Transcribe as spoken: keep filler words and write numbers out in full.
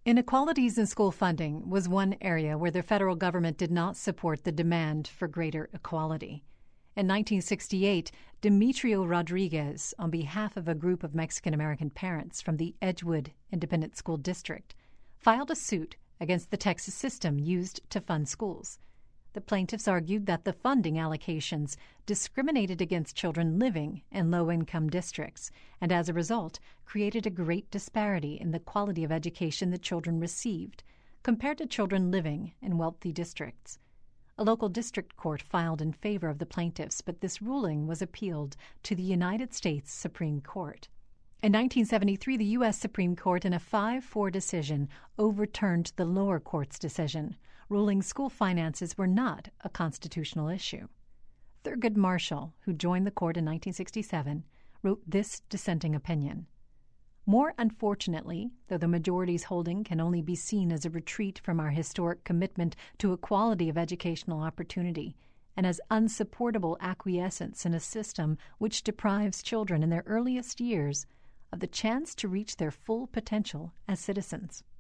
Inequalities in school funding was one area where the federal government did not support the demand for greater equality. In nineteen sixty-eight, Demetrio Rodriguez, on behalf of a group of Mexican-American parents from the Edgewood Independent School District, filed a suit against the Texas system used to fund schools. The plaintiffs argued that the funding allocations discriminated against children living in low-income districts and, as a result, created a great disparity in the quality of education the children received compared to children living in wealthy districts. A local district court filed in favor of the plaintiffs, but this ruling was appealed to the United States Supreme Court. In nineteen seventy-three, the U S Supreme Court, in a five four decision, overturned the lower court's decision, ruling school finances were not a constitutional issue. Thurgood Marshall, who joined the court in nineteen sixty-seven, wrote this dissenting opinion. More unfortunately, though the majority's holding can only be seen as a retreat from our historic commitment to equality of educational opportunity, and as unsupportable acquiescence in a system which deprives children in their earliest years of the chance to reach their full potential as citizens.